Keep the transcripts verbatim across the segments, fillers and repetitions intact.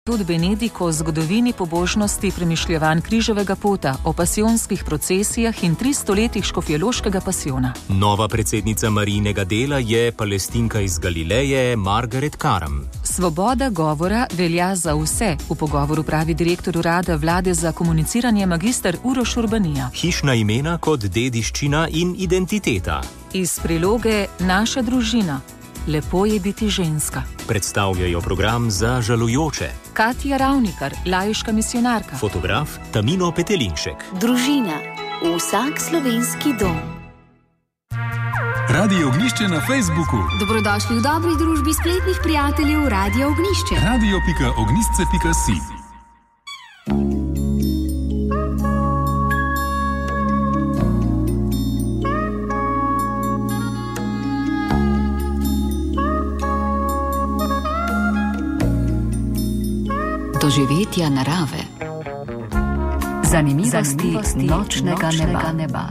Od Benediko o zgodovini pobožnosti premišljevanj križevega pota, o pasijonskih procesijah in tristo letih škofjeloškega pasijona. Nova predsednica Marijinega dela je Palestinka iz Galileje Margaret Karam. Svoboda govora velja za vse, v pogovoru pravi direktor urada vlade za komuniciranje magister Uroš Urbanija. Hišna imena kot dediščina in identiteta. Iz priloge Naša družina. Lepo je biti ženska. Predstavljajo program za žalujoče. Katja Ravnikar, laiška misionarka. Fotograf Tamino Petelinšek. Družina. Vsak slovenski dom. Radio Ognjišče na Facebooku. Dobrodošli v dobri družbi spletnih prijateljev Radio Ognjišče. radio pika ognjišče pika si. Doživetja narave. Zanimivosti, Zanimivosti nočnega, nočnega neba. neba.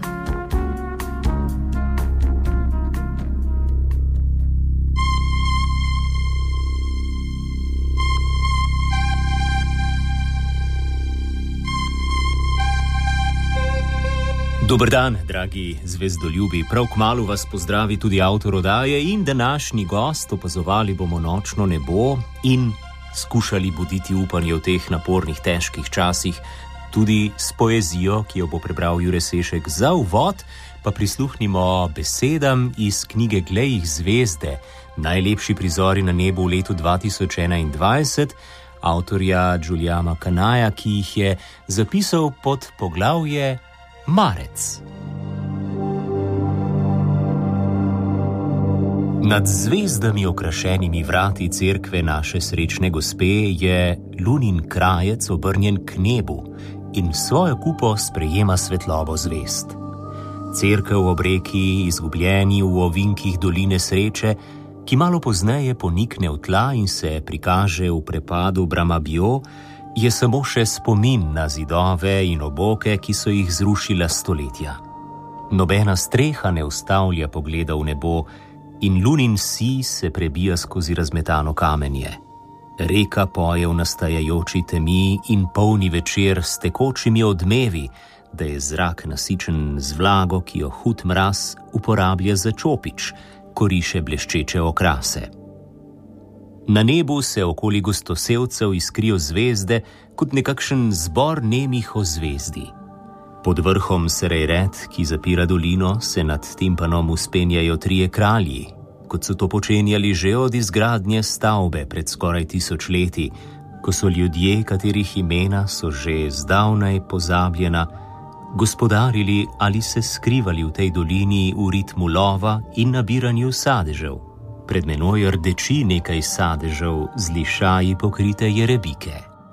Dober dan, dragi zvezdoljubi. Prav kmalu vas pozdravi tudi avtor oddaje in današnji gost. Opazovali bomo nočno nebo in skušali buditi upanje v teh napornih, težkih časih, tudi s poezijo, ki jo bo prebral Jure Sešek. Za uvod pa prisluhnimo besedam iz knjige Glej jih zvezde, najlepši prizori na nebu v letu dva tisoč enaindvajset, avtorja Giuliana Canaja, ki jih je zapisal pod poglavje Marec. Nad zvezdami okrašenimi vrati cerkve naše srečne gospe je lunin krajec obrnjen k nebu in svojo kupo sprejema svetlobo zvezd. Cerkev ob reki, izgubljeni v ovinkih doline sreče, ki malo pozneje ponikne v tla in se prikaže v prepadu Bramabio, je samo še spomin na zidove in oboke, ki so jih zrušila stoletja. Nobena streha ne ustavlja pogleda v nebo, in lunin sij se prebija skozi razmetano kamenje. Reka poje v nastajajoči temi in polni večer s tekočimi odmevi, da je zrak nasičen z vlago, ki jo hud mraz uporablja za čopič, ko riše bleščeče okrase. Na nebu se okoli gostosevcev iskrijo zvezde kot nekakšen zbor nemih ozvezdi. Pod vrhom Serejret, ki zapira dolino, se nad timpanom uspenjajo trije kralji, kot so to počenjali že od izgradnje stavbe pred skoraj tisoč leti, ko so ljudje, katerih imena so že zdavnaj pozabljena, gospodarili ali se skrivali v tej dolini v ritmu lova in nabiranju sadežev. Pred menoj rdeči nekaj sadežev z lišaji pokrite jerebike.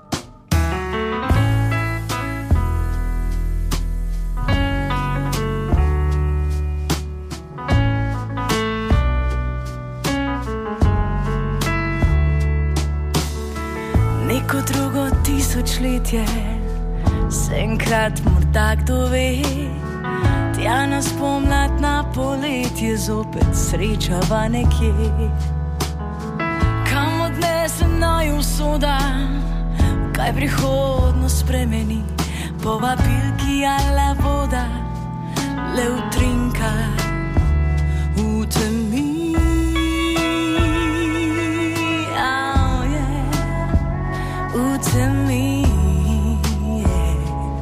Neko drugo tisočletje se enkrat morda kdo ve, tja nas pomlad na poletje zopet srečava nekje. Kam odnese naju usoda, kaj prihodnost spremeni, povabilki ala voda, le utrinka v temi. To me, yeah.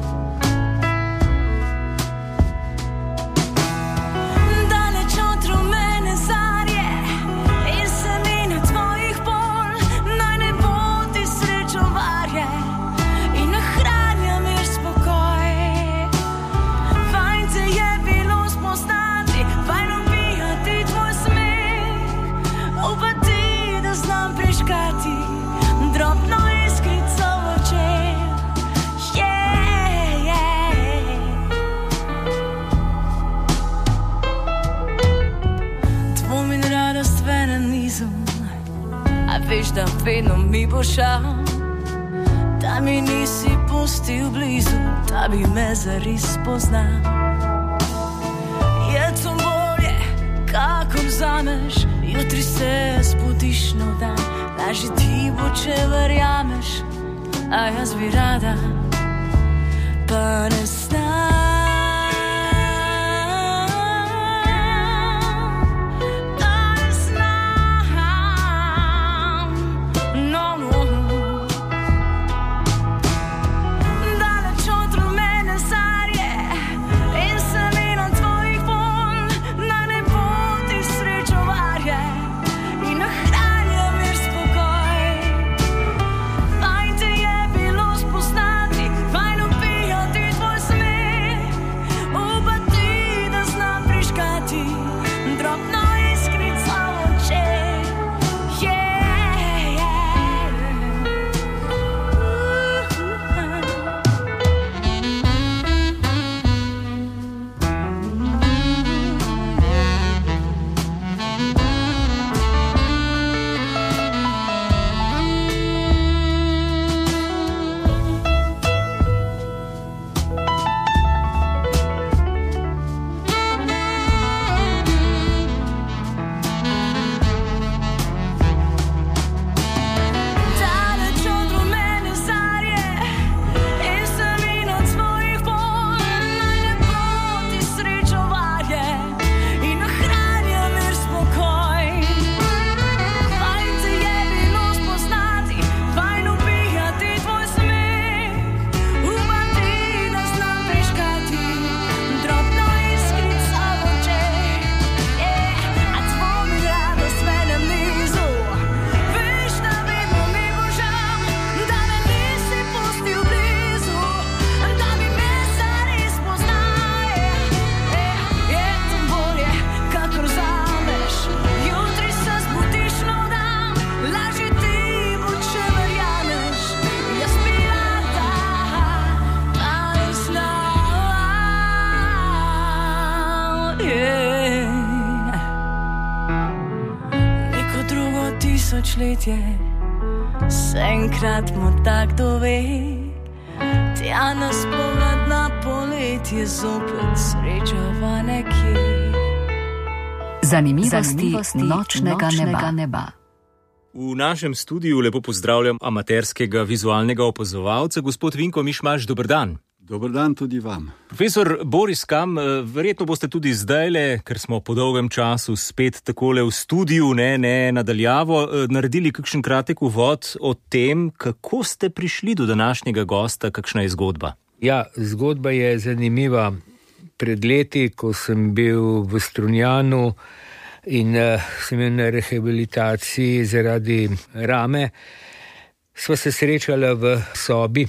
Daleč od rumene zarje in semena tvojih pol, naj ne bo ti srečovarje in nahranja mir spokoj. Fajn te je bilo spoznati, fajn ubijati tvoj smeh, upati, da znam prižgati drobno iskrico v očeh. Yeah, yeah. Dvom in radost v enem nizu, a veš, da vedno mi bo šal, da mi nisi pustil blizu, da bi me zares spoznal. Je to bolje, kakor vzameš, jutri se zbudiš nov dan, lažje ti bo, če verjameš, a jaz bi rada, pa ne znam. Tisočletje se enkrat morda kdo ve, tja na spomlad na poletje zopet srečava nekje. Zanimivosti, Zanimivosti nočnega, nočnega neba. neba. V našem studiu lepo pozdravljam amaterskega vizualnega opazovalca, gospod Vinko Mišmaš, dober dan. Dober dan tudi vam. Profesor Boris Kam, verjetno boste tudi zdajle, ker smo po dolgem času spet takole v studiu, ne, ne nadaljavo, naredili kakšen kratek uvod o tem, kako ste prišli do današnjega gosta, kakšna je zgodba. Ja, zgodba je zanimiva. Pred leti, ko sem bil v Strunjanu in uh, sem imel na rehabilitaciji zaradi rame, sva se srečala v sobi.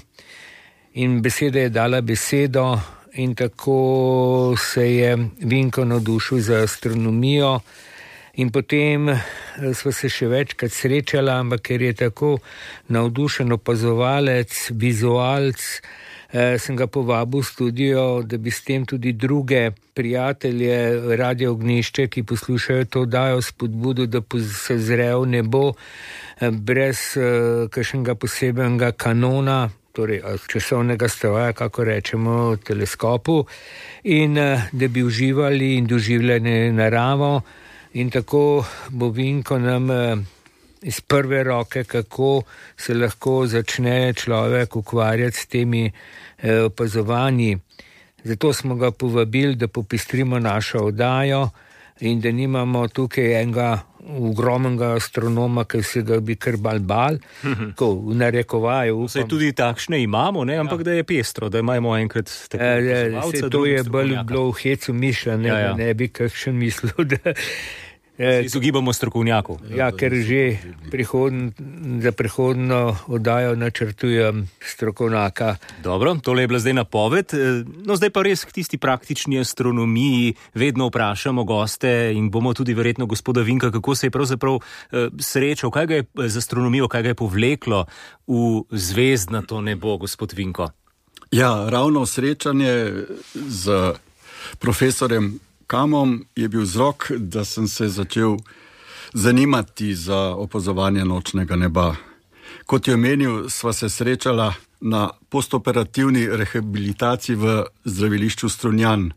In beseda je dala besedo in tako se je Vinko navdušil za astronomijo in potem sva se še večkrat srečala, ampak ker je tako navdušen opazovalec, vizualc, eh, sem ga povabil v studio, da bi s tem tudi druge prijatelje Radio Ognjišče, ki poslušajo to, dajo spodbudo, da se zrejo nebo eh, brez eh, kakšnega posebnega kanona, torej časovnega stroja, kako rečemo, v teleskopu, in da bi uživali in doživljali naravo. In tako bo Vinko nam iz prve roke, kako se lahko začne človek ukvarjati s temi opazovanji. Zato smo ga povabili, da popestrimo našo oddajo in da nimamo tukaj enega ogromnega astronoma, ki se ga bi kar bal bal, ko v narekovaju. Vse tudi takšne imamo, ne? Ampak ja. Da je pestro, da imamo enkrat tako opazovalca. Se to je bolj bilo v hecu mišljeno, ja, ja. Ne bi kakšen mislil, da izogibamo strokovnjakov. Ja, ker že prihodn, za prihodno oddajo načrtujem strokovnjaka. Dobro, tole je bila zdaj napoved. No, zdaj pa res k tisti praktični astronomiji vedno vprašamo goste in bomo tudi verjetno gospoda Vinka, kako se je pravzaprav eh, srečal, kaj ga je z astronomijo, kaj ga je povleklo v zvezdnato nebo, gospod Vinko. Ja, ravno srečanje z profesorjem Kamom je bil vzrok, da sem se začel zanimati za opazovanje nočnega neba. Kot je omenil, sva se srečala na postoperativni rehabilitaciji v zdravilišču Strunjan.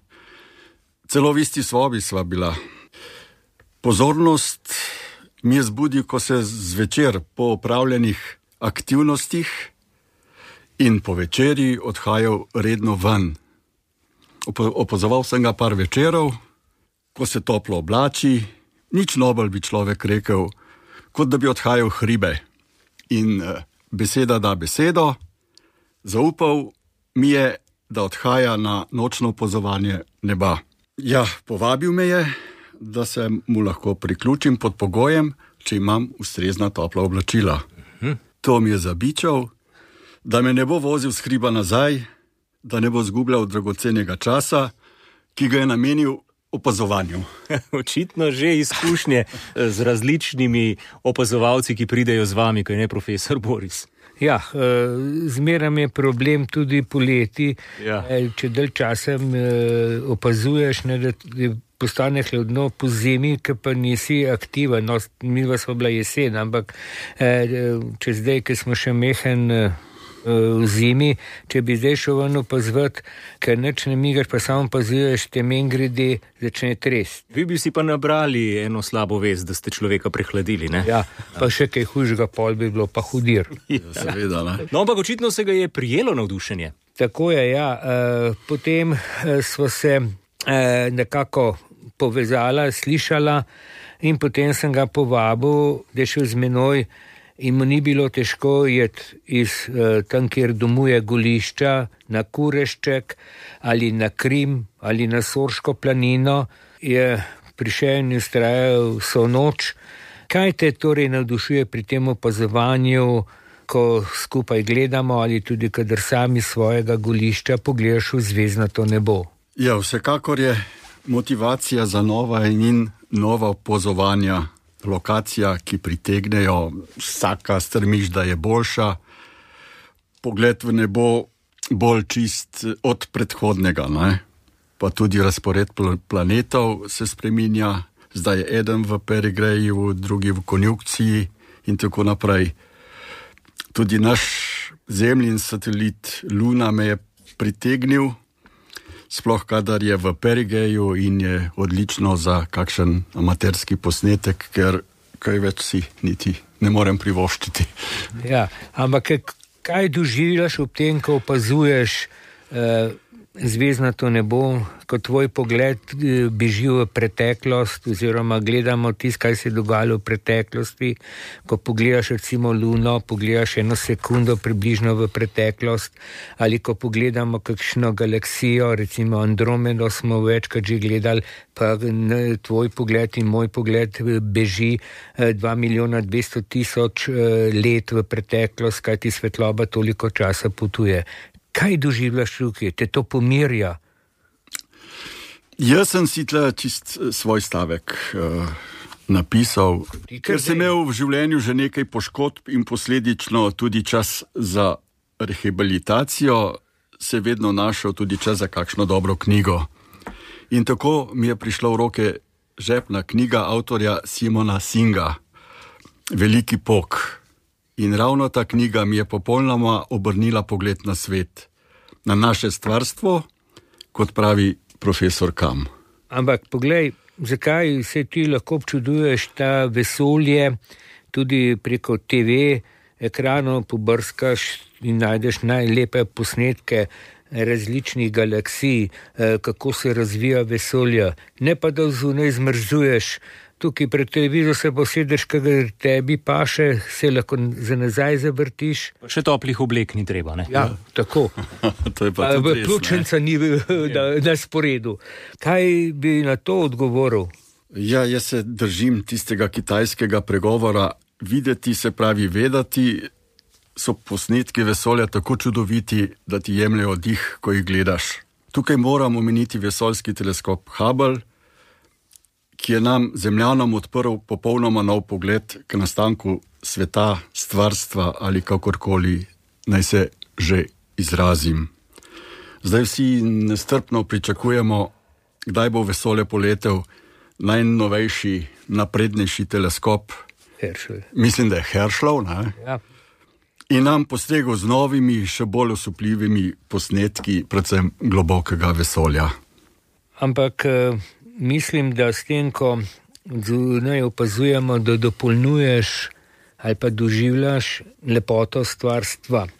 Celo v isti sobi sva bila. Pozornost mi je zbudil, ko se zvečer po opravljenih aktivnostih in po večerji odhajal redno ven. Opazoval sem ga par večerov, ko se toplo oblači, nič nobel bi človek rekel, kot da bi odhajal hribe. In uh, beseda da besedo, zaupal mi je, da odhaja na nočno opazovanje neba. Ja, povabil me je, da se mu lahko priključim pod pogojem, če imam ustrezna topla oblačila. Uh-huh. To mi je zabičal, da me ne bo vozil s hriba nazaj, da ne bo zgubljal dragocenega časa, ki ga je namenil opazovanju. Očitno že izkušnje z različnimi opazovalci, ki pridejo z vami, ko je ne profesor Boris. Ja, zmeram je problem tudi poleti, ja. Če dalj časa opazuješ, ne, da postane hladno po zimi, ki pa nisi aktiven. No, mi vas pa bila jesen, ampak če zdaj, ki smo še mehen v zimi, če bi zdaj šel ven opazovati, ker nič ne migaš, pa samo opazuješ, te mengridi začne trest. Vi bi si pa nabrali eno slabo vest, da ste človeka prehladili, ne? Ja, pa še kaj hujšega pol bi bilo, pa hudir. Ja, seveda, ne? No, ampak očitno se ga je prijelo navdušenje. Tako je, ja. Potem smo se nekako povezala, slišala in potem sem ga povabil, da je šel z menoj. In mu ni bilo težko jeti iz uh, tam, kjer domuje Golišča, na Kurešček ali na Krim ali na Sorško planino, je prišel in vztrajal vso noč. Kaj te torej navdušuje pri tem opazovanju, ko skupaj gledamo ali tudi kadar sami svojega Golišča pogledaš v zvezdnato nebo? Ja, vsekakor je motivacija za nova in nova opazovanja. Lokacija, ki pritegnejo, vsaka strmiš, da je boljša, pogled v nebo bolj čist od predhodnega, ne? Pa tudi razpored planetov se spreminja, zdaj je eden v perigreju, drugi v konjunkciji in tako naprej. Tudi naš Zemljin satelit Luna me je pritegnil, sploh kadar je v perigeju in je odlično za kakšen amaterski posnetek, ker kaj več si niti ne morem privoščiti. Ja, ampak kaj doživljaš ob tem, ko opazuješ eh, zvezdnato nebo, ko tvoj pogled beži v preteklost oziroma gledamo tisto, kaj se je dogajalo v preteklosti, ko pogledaš recimo Luno, pogledaš eno sekundo približno v preteklost ali ko pogledamo kakšno galaksijo, recimo Andromedo smo večkrat že gledali, pa tvoj pogled in moj pogled beži dva milijona dvesto tisoč let v preteklost, kaj ti svetloba toliko časa potuje. Kaj doživljaš tukaj? Te to pomirja? Jaz sem si tle čist svoj stavek uh, napisal, ker sem imel v življenju že nekaj poškodb in posledično tudi čas za rehabilitacijo, se vedno našel tudi čas za kakšno dobro knjigo. In tako mi je prišla v roke žepna knjiga avtorja Simona Singa, Veliki pok. In ravno ta knjiga mi je popolnoma obrnila pogled na svet, na naše stvarstvo, kot pravi profesor Kam. Ampak poglej, zakaj se ti lahko občuduješ ta vesolje, tudi preko te ve ekranov pobrskaš in najdeš najlepe posnetke različnih galaksij, kako se razvija vesolje. Ne pa da zunaj zmrzuješ. Tukaj pred televizijo se posedeš, kadar tebi paše, se lahko za nazaj zavrtiš. Še toplih oblek ni treba, ne? Ja, tako. To je pa tudi res, pljučnica ni na, na sporedu. Kaj bi na to odgovoril? Ja, jaz se držim tistega kitajskega pregovora. Videti se pravi vedeti, so posnetki vesolja tako čudoviti, da ti jemljejo dih, ko jih gledaš. Tukaj moram omeniti vesoljski teleskop Hubble, ki je nam Zemljanom odprl popolnoma nov pogled k nastanku sveta, stvarstva ali kakorkoli naj se že izrazim. Zdaj vsi nestrpno pričakujemo, kdaj bo vesolje poletel najnovejši, naprednejši teleskop. Herschel. Mislim, da je Herschelov, ne? Ja. In nam postregel z novimi, še bolj osupljivimi posnetki, predvsem globokega vesolja. Ampak mislim, da s tem, ko zunaj opazujemo, da dopolnjuješ ali pa doživljaš lepoto stvarstva.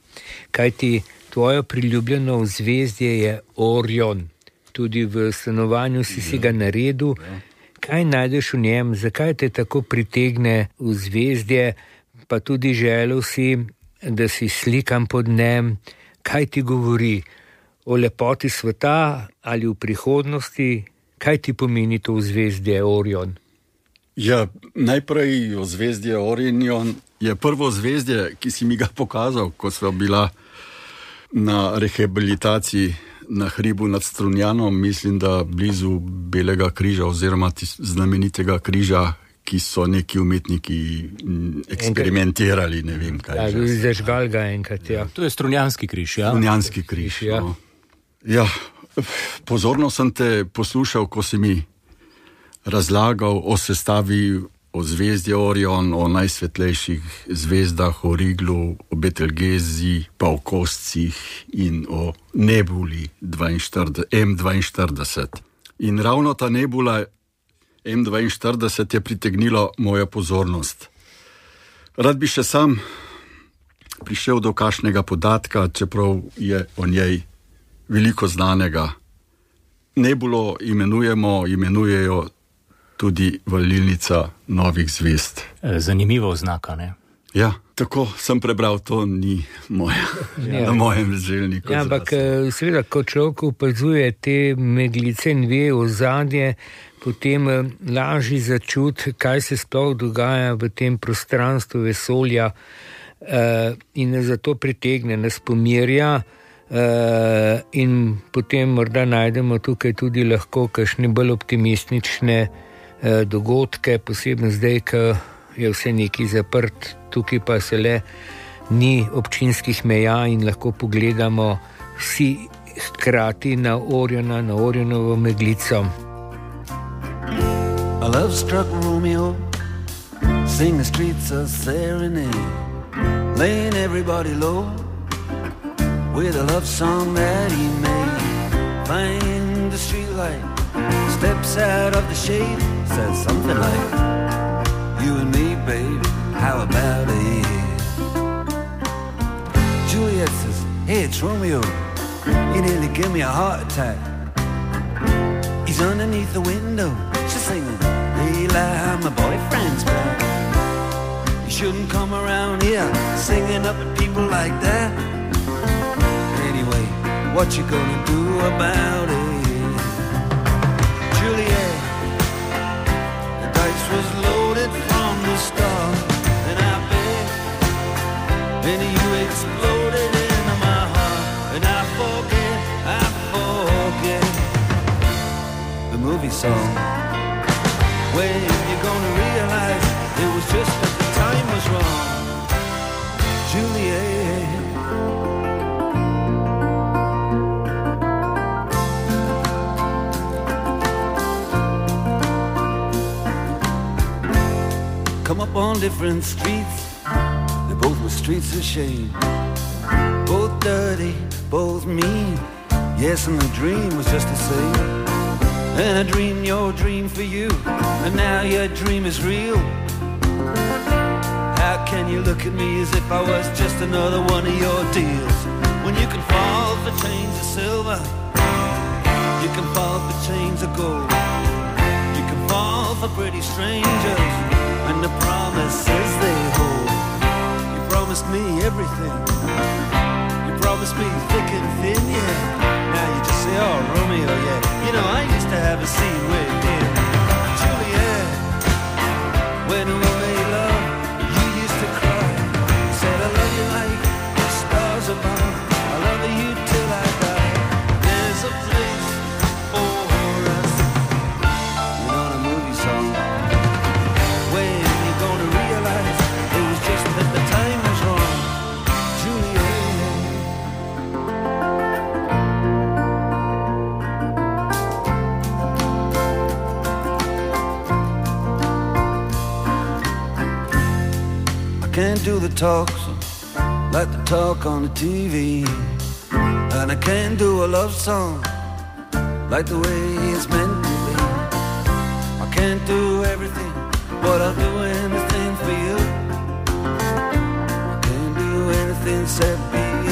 kajti tvoje priljubljeno zvezdje je Orion. Tudi v stanovanju si si ga naredil. Kaj najdeš v njem, zakaj te tako pritegne v zvezdje, pa tudi želel si, da si slikam pod njem, kaj ti govori o lepoti sveta ali v prihodnosti, kaj ti pomeni to zvezdje Orion? Ja, najprej o zvezdje Orion je prvo zvezdje, ki si mi ga pokazal, ko sva bila na rehabilitaciji na hribu nad Strunjanom, mislim, da blizu Belega križa oziroma znamenitega križa, ki so neki umetniki eksperimentirali, ne vem kaj. Ja, zažgal ga enkrat, ja. To je Strunjanski križ, ja? Strunjanski križ, ja. No. Ja, pozorno sem te poslušal, ko si mi razlagal o sestavi, o zvezdje Orion, o najsvetlejših zvezdah, o Riglu, o Betelgezi, pa o koscih in o nebuli M dvainštirideset. In ravno ta nebula M dvainštirideset je pritegnilo mojo pozornost. Rad bi še sam prišel do kakšnega podatka, čeprav je o njej veliko znanega. Nebulo imenujemo, imenujejo tudi valilnica novih zvezd. Zanimiva oznaka, ne? Ja, tako sem prebral, to ni moja, ja. Na mojem željniku. Ja, ampak seveda, ko človek opazuje te meglice in ve ozadje, potem lažje začuti, kaj se sploh dogaja v tem prostranstvu vesolja, in zato pritegne, nas pomirja, in potem morda najdemo tukaj tudi lahko kakšne bolj optimistične dogodke, posebno zdaj, ko je vse nekaj zaprt, tukaj pa se le ni občinskih meja in lahko pogledamo vsi hkrati na Oriona, na Orionovo meglico. A love-struck Romeo sing the streets a serenade, laying everybody low with a love song that he made. Find the streetlight, steps out of the shade, says something like, you and me, baby, how about it? Juliet says, hey, it's Romeo, you nearly gave me a heart attack. He's underneath the window, she's singing, hey, lie, my boyfriend's back. You shouldn't come around here singing up at people like that. Anyway, what you gonna do about it? Juliet, the dice was loaded from the start, and I bet, and you exploded into my heart, and I forget, I forget the movie song. When you're gonna realize it was just that the time was wrong, Juliet. Come up on different streets, they both were streets of shame. Both dirty, both mean, yes, and the dream was just the same. And I dreamed your dream for you, and now your dream is real. How can you look at me as if I was just another one of your deals? When you can fall for chains of silver, you can fall for chains of gold, you can fall for pretty strangers and the promises they hold. You promised me everything, you promised me thick and thin, yeah. Now you just say, oh, Romeo, yeah. You know, I used to have a scene with him. Juliet, when we made love, you used to cry. You said, I love you like the stars above, I love you till I die. There's a place for us. You know, the movie song. When you're gonna realize it was just that the time was wrong, Juliet. I can't do the talk so like the talk on the T V, and I can't do a love song like the way it's meant to be. I can't do everything, but I'll do anything for you. I can't do anything except be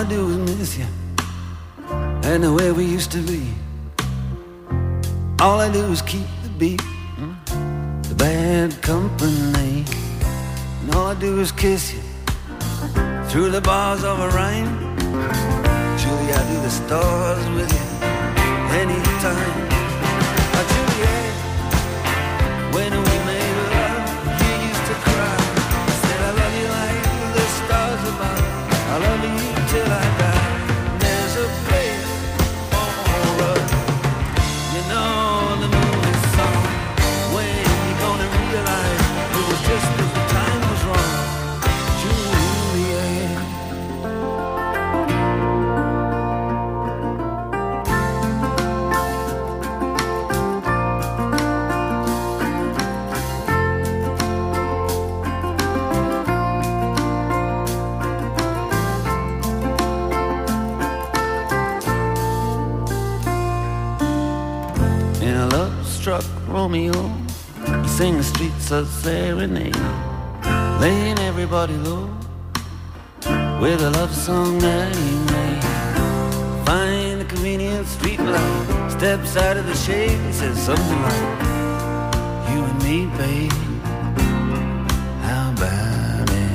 do is miss you and the way we used to be. All I do is keep the beat, the bad company. And all I do is kiss you through the bars of a rhyme. Julie, I do the stars with you anytime. Oh, Juliet, when we made love, you used to cry. I said I love you like the stars above. I love you till I die. And there's a place for us, you know, the movie song. When you gonna realize it was just that the time was wrong, Juliet. In a love-struck Romeo, you sing the streets of serenade, laying everybody low with a love song that he made. Find a convenient street light, steps out of the shade, he says something like, you and me, babe, how about it?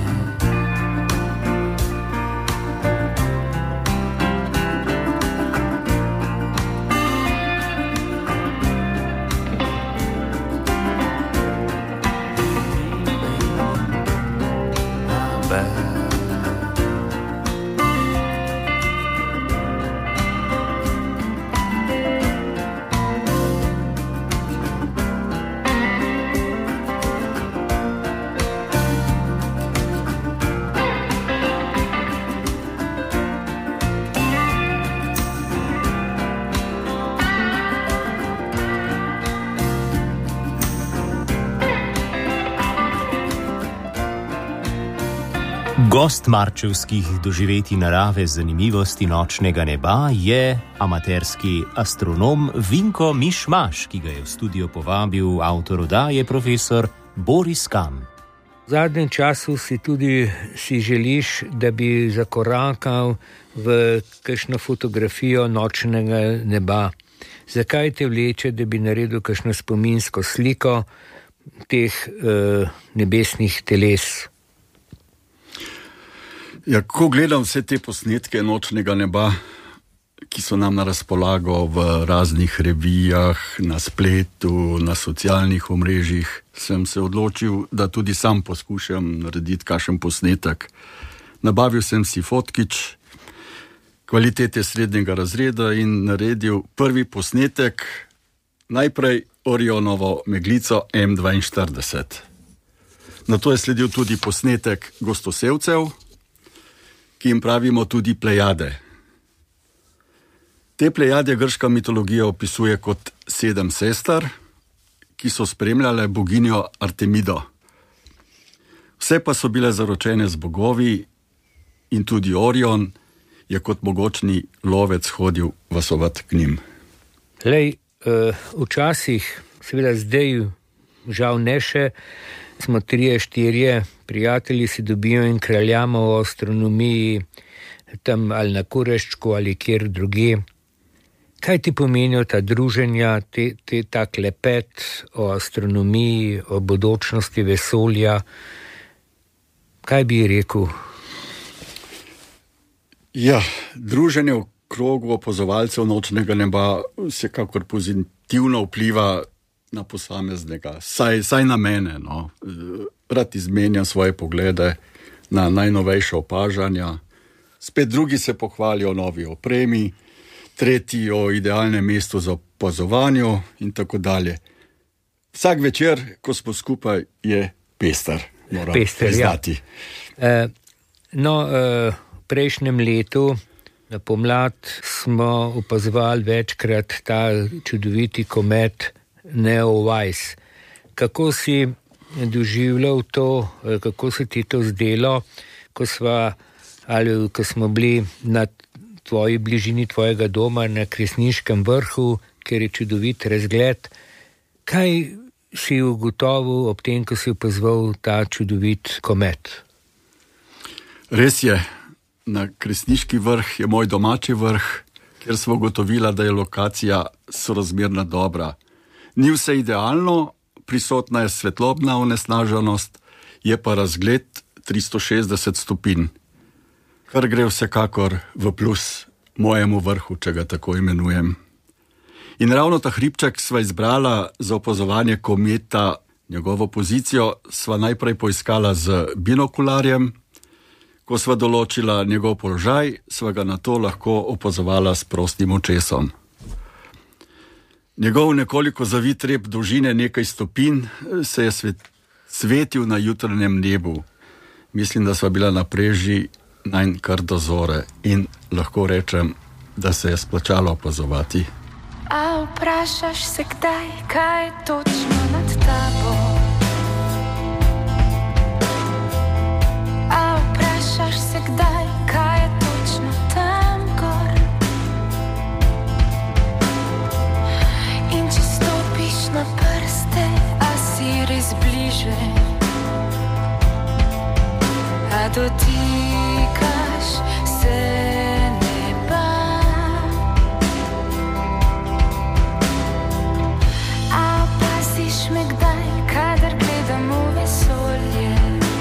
Gost marčevskih doživetij narave zanimivosti nočnega neba je amaterski astronom Vinko Mišmaš, ki ga je v studio povabil avtor oddaje profesor Boris Kam. V zadnjem času si tudi si želiš, da bi zakorakal v kakšno fotografijo nočnega neba. Zakaj te vleče, da bi naredil kakšno spominsko sliko teh uh, nebesnih teles? Ja, ko gledam vse te posnetke nočnega neba, ki so nam na razpolago v raznih revijah, na spletu, na socialnih omrežjih, sem se odločil, da tudi sam poskušam narediti kakšen posnetek. Nabavil sem si fotkič kvalitete srednjega razreda in naredil prvi posnetek, najprej Orionovo meglico M dvainštirideset. Nato je sledil tudi posnetek gostosevcev, ki jim pravimo tudi plejade. Te plejade grška mitologija opisuje kot sedem sester, ki so spremljale boginjo Artemido. Vse pa so bile zaročene z bogovi in tudi Orion je kot mogočni lovec hodil vasovat k njim. Lej, uh, včasih, seveda zdaj, žal ne še, smo trije, štirje prijatelji si dobijo in kraljamo o astronomiji tam ali na Kureščku ali kjer druge. Kaj ti pomenijo ta druženja, te, te, ta klepet o astronomiji, o bodočnosti vesolja? Kaj bi rekel? Ja, druženje v krogu opazovalcev nočnega neba vsekakor pozitivno vpliva na posameznega, saj, saj na mene, no. Rad izmenjam svoje poglede na najnovejša opažanja, spet drugi se pohvalijo o novi opremi, tretji o idealnem mestu za opazovanje in tako dalje. Vsak večer, ko smo skupaj, je pester, moram pester, priznati. Ja. E, no, e, v prejšnjem letu, na pomlad, smo opazovali večkrat ta čudoviti komet Neowise. Kako si doživljal to, kako se ti to zdelo, ko sva, ali ko smo bili na tvoji bližini tvojega doma na Kresniškem vrhu, kjer je čudovit razgled. Kaj si ugotovil ob tem, ko si opazoval ta čudovit komet? Res je, na Kresniški vrh je moj domači vrh, kjer smo ugotovila, da je lokacija sorazmerno dobra. Ni vse idealno, prisotna je svetlobna onesnaženost, je pa razgled tristo šestdeset stopinj, kar gre vsekakor v plus mojemu vrhu, če ga tako imenujem. In ravno ta hribček sva izbrala za opazovanje kometa. Njegovo pozicijo sva najprej poiskala z binokularjem. Ko sva določila njegov položaj, sva ga nato lahko opazovala s prostim očesom. Njegov nekoliko zavit rep dolžine nekaj stopinj se je svet, svetil na jutranjem nebu. Mislim, da sva bila na preži najn kar do zore in lahko rečem, da se je splačalo opazovati. A vprašaš se kdaj, kaj je točno nad tabo? A vprašaš se kdaj, kaj je točno tam gor? In če stopiš na prste, a si res bliže? A dotikaš se me kdaj, kadar gledam v vesolje?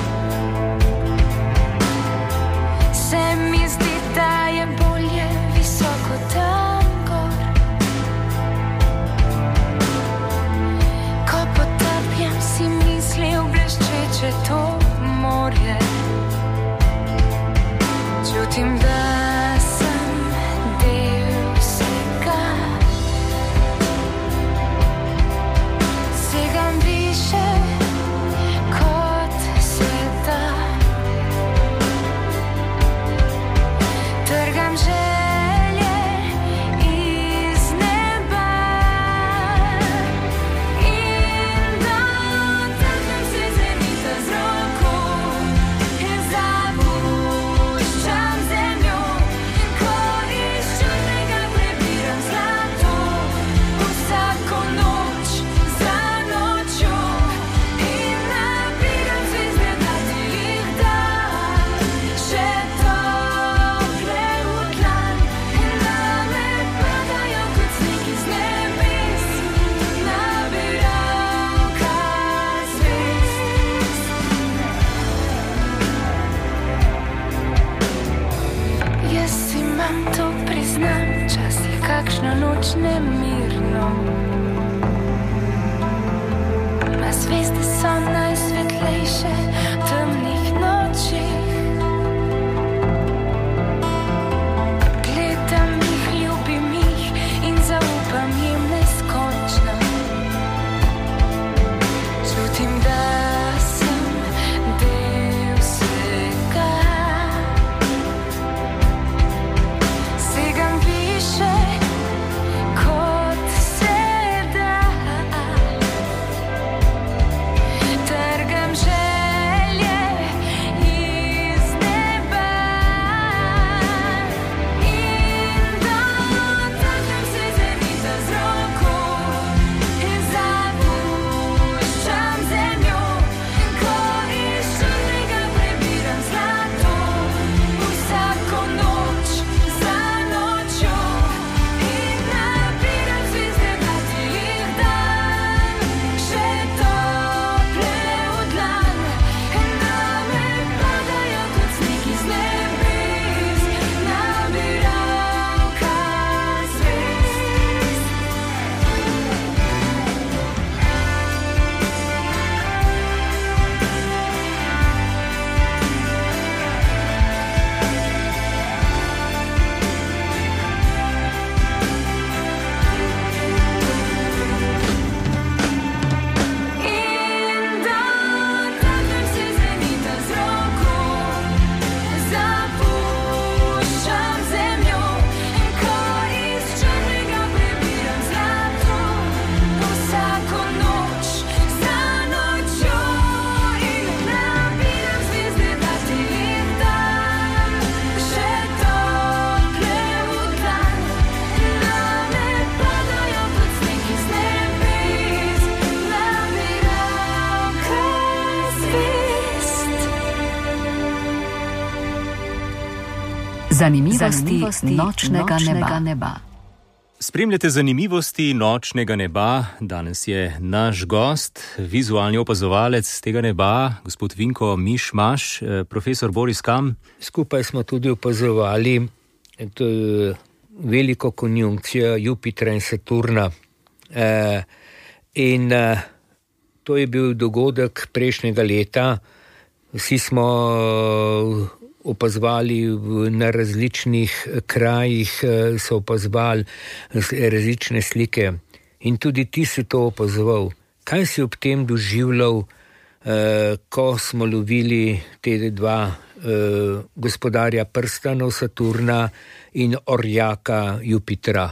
Se mi zdi, da je bolje visoko tam gor. Ko potapljam si misli v bleščeče to morje, čutim, da sem del vsega. Segam više, kot se da. Trgam želje iz neba in dotaknem se zenita z roko in zapuščam zemljo. Ko iz čudnega prebiram zlato vsako noč za nočjo in nabiram zvezde, da ti jih dam še tople v tlan in name padajo kot sneg iz nebes, nabiralka zvezd. Jaz imam, to priznam, včasih kakšno noč nemirno. Ma zvezde so najsvetlejše v temnih nočih. Gledam jih, ljubim jih in zaupam jim neskončno. Čutim, da sem del vsega. Segam više, kot se da. Trgam želje Zanimivosti, Zanimivosti nočnega, nočnega neba. neba. Spremljate zanimivosti nočnega neba. Danes je naš gost, vizualni opazovalec tega neba, gospod Vinko Mišmaš, profesor Boris Kam. Skupaj smo tudi opazovali to veliko konjunkcijo Jupitra in Saturna. E, in to je bil dogodek prejšnjega leta. Vsi smo opazovali na različnih krajih, so opazovali različne slike in tudi ti si to opazoval. Kaj si ob tem doživljal, eh, ko smo lovili te dva eh, gospodarja prstanov Saturna in orjaka Jupitra?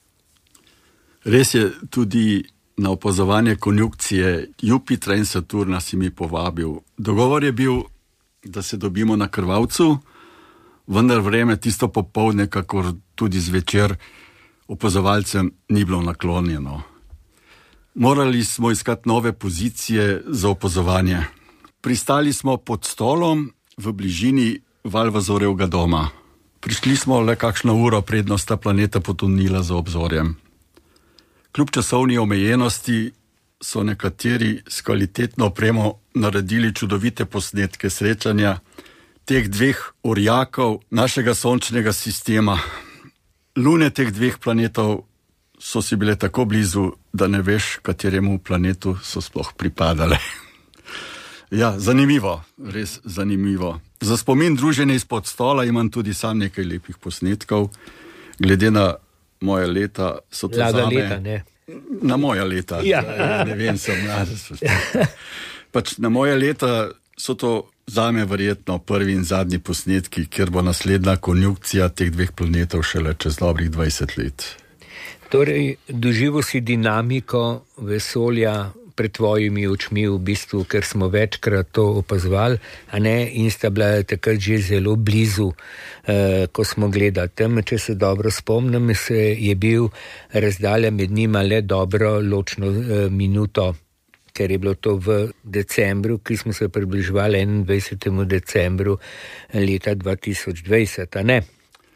Res je, tudi na opazovanje konjunkcije Jupitra in Saturna si mi povabil. Dogovor je bil, da se dobimo na Krvavcu, vendar vreme tisto popoldne, kakor tudi zvečer, opazovalcem ni bilo naklonjeno. Morali smo iskati nove pozicije za opazovanje. Pristali smo pod stolom v bližini Valvazorjevega doma. Prišli smo le kakšno uro, predno sta planeta potonila za obzorjem. Kljub časovni omejenosti so nekateri s kvalitetno opremo naredili čudovite posnetke srečanja teh dveh orjakov našega sončnega sistema. Lune teh dveh planetov so si bile tako blizu, da ne veš, kateremu planetu so sploh pripadale. Ja, zanimivo, res zanimivo. Za spomin druženja izpod stola imam tudi sam nekaj lepih posnetkov. Glede na moje leta so to Lada zame... leta, ne? Na moja leta, ja. Ne vem, sem mlad. Pač na moja leta so to zame verjetno prvi in zadnji posnetki, kjer bo naslednja konjunkcija teh dveh planetov šele čez dobrih dvajset let. Torej, doživel si dinamiko vesolja pred tvojimi očmi v bistvu, ker smo večkrat to opazovali, a ne, in sta bila takrat že zelo blizu, eh, ko smo gledali. Tam, če se dobro spomnim, se je bil razdalja med njima le dobro ločno eh, minuto, ker je bilo to v decembru, ki smo se približevali enaindvajsetemu decembru leta dva tisoč dvajset, a ne?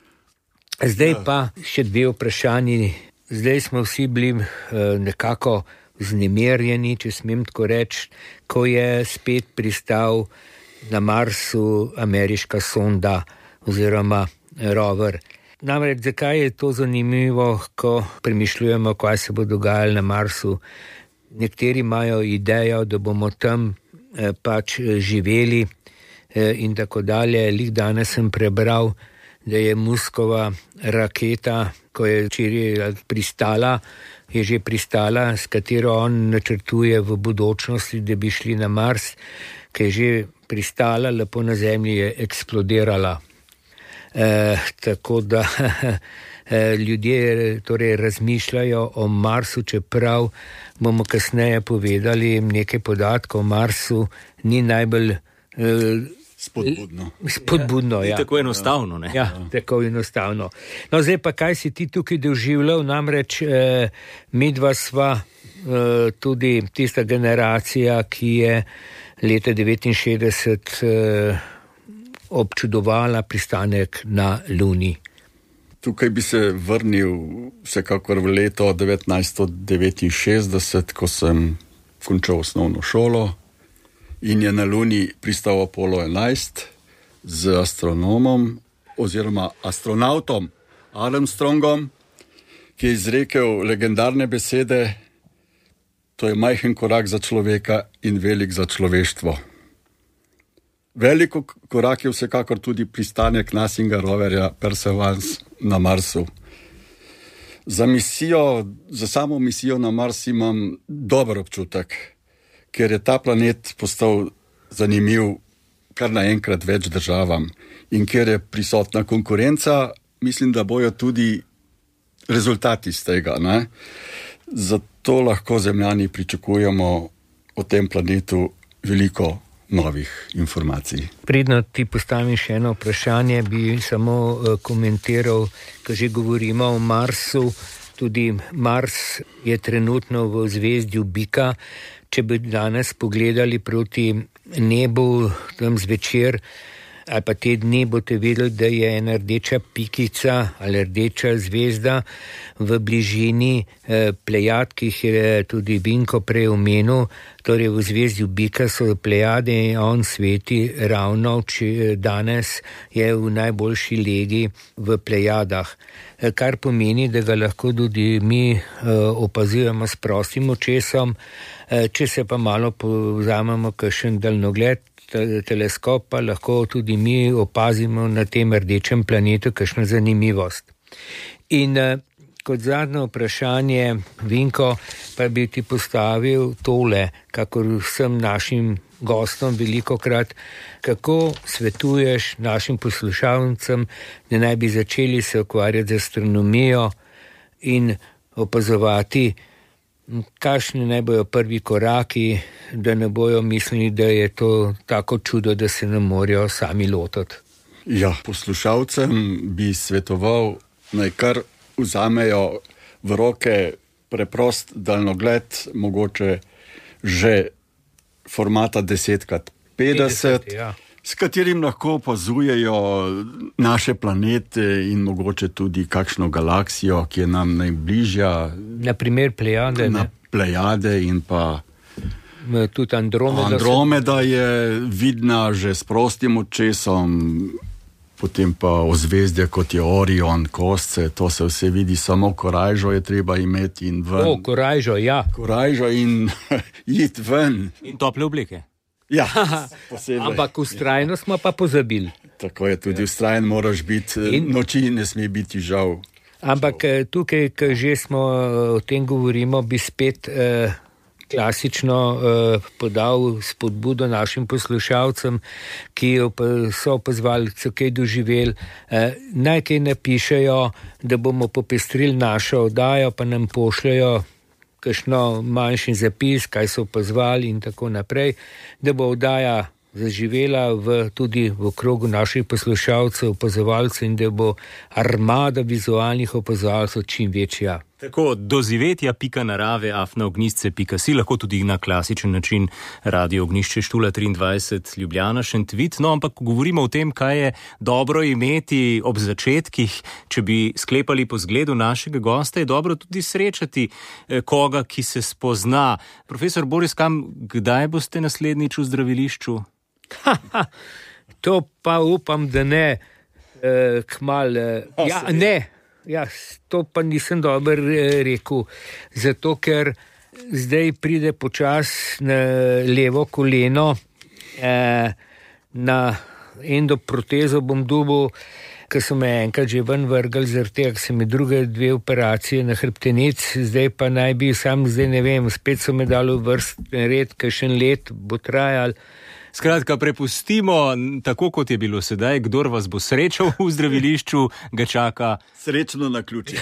Zdaj pa še dve vprašanji. Zdaj smo vsi bili eh, nekako znemerjeni, če smem tako reči, ko je spet pristal na Marsu ameriška sonda oziroma rover. Namreč, zakaj je to zanimivo, ko premišljujemo, kaj se bo dogajalo na Marsu? Nekateri imajo idejo, da bomo tam eh, pač živeli eh, in tako dalje. Lih danes sem prebral, da je Muskova raketa, ko je včeraj pristala, je že pristala, s katero on načrtuje v budočnosti, da bi šli na Mars, ki je že pristala, lepo na Zemlji je eksplodirala. E, tako da e, ljudje torej razmišljajo o Marsu, čeprav bomo kasneje povedali nekaj podatkov o Marsu, ni najbolj e, Spodbudno. Spodbudno, ja. Ni tako enostavno, ne? Ja, tako enostavno. No, zdaj pa kaj si ti tukaj doživljal, namreč eh, midva sva eh, tudi tista generacija, ki je leta devetinšestdeset eh, občudovala pristanek na Luni. Tukaj bi se vrnil vsekakor v leto devetnajststo devetinšestdeset, ko sem končal osnovno šolo. In je na Luni pristal Apollo enajst z astronomom oziroma astronautom Armstrongom, ki je izrekel legendarne besede: to je majhen korak za človeka in velik za človeštvo. Velik korak je vsekakor tudi pristanek nasinga roverja Perseverance na Marsu. Za misijo, za samo misijo na Mars imam dober občutek, ker je ta planet postal zanimiv kar naenkrat več državam in ker je prisotna konkurenca, mislim, da bojo tudi rezultati iz tega, ne? Zato lahko Zemljani pričakujemo o tem planetu veliko novih informacij. Predno ti postavim še eno vprašanje, bi samo komentiral, ko že govorimo o Marsu. Tudi Mars je trenutno v zvezdju Bika. Če bi danes pogledali proti nebu tam zvečer, ali pa te dni boste videli, da je ena rdeča pikica ali rdeča zvezda v bližini eh, Plejad, ki jih je tudi Vinko prej omenil, torej v zvezdi Bika so Plejade in on sveti ravno, če danes je v najboljši legi v Plejadah, eh, kar pomeni, da ga lahko tudi mi eh, opazujemo s prostim očesom, eh, če se pa malo povzamemo kakšen daljnogled, teleskop, pa lahko tudi mi opazimo na tem rdečem planetu kakšno zanimivost. In eh, kot zadnje vprašanje, Vinko, pa bi ti postavil tole, kakor vsem našim gostom velikokrat, kako svetuješ našim poslušalcem, da naj bi začeli se ukvarjati z astronomijo in opazovati, kakšni naj bojo prvi koraki, da ne bojo mislili, da je to tako čudo, da se ne morejo sami lotiti. Ja, poslušalcem bi svetoval, naj kar vzamejo v roke preprost daljnogled, mogoče že formata deset krat petdeset, ja. S katerim lahko opazujejo naše planete in mogoče tudi kakšno galaksijo, ki je nam najbližja. Na primer Plejade. Na Plejade in pa tudi Andromeda. Andromeda je vidna že s prostim očesom, potem pa ozvezdje kot je Orion, Kosce, to se vse vidi, samo korajžo je treba imeti in ven. O, korajžo, ja. Korajžo in iti ven. In tople obleke. Ja, posebej. Ampak ustrajno smo pa pozabili. Tako je, tudi ustrajen moraš biti, in noči ne sme biti žal. Ampak žal. Tukaj, ko že smo o tem govorimo, bi spet eh, klasično eh, podal spodbudo našim poslušalcem, ki so opazovali, so kaj doživeli, eh, naj kaj napišejo, da bomo popestrili našo oddajo, pa nam pošljajo kakšno manjši zapis, kaj so opazovali in tako naprej, da bo oddaja zaživela v, tudi v krogu naših poslušalcev, opazovalcev in da bo armada vizualnih opazovalcev čim večja. Tako, dozivetja pika narave afna ognjišče pika si, lahko tudi na klasičen način Radio Ognjišče Štula triindvajset Ljubljana Šentvid, no ampak govorimo o tem, kaj je dobro imeti ob začetkih, če bi sklepali po zgledu našega gosta, je dobro tudi srečati koga, ki se spozna. Profesor Boris Kam, kdaj boste naslednjič v zdravilišču? Ha, ha, to pa upam, da ne, e, kmal, e, ja, ne. Ja, to pa nisem dober rekel, zato ker zdaj pride počas na levo koleno, eh, na endoprotezo bom dobil, ker so me enkrat že ven vrgli, zaradi tega, ker so mi druge dve operacije na hrbtenic, zdaj pa naj bi, sam zdaj ne vem, spet so me dali v vrstni red, kakšen let bo trajal. Skratka, prepustimo, tako kot je bilo sedaj, kdor vas bo srečal v zdravilišču, ga čaka srečno na ključi.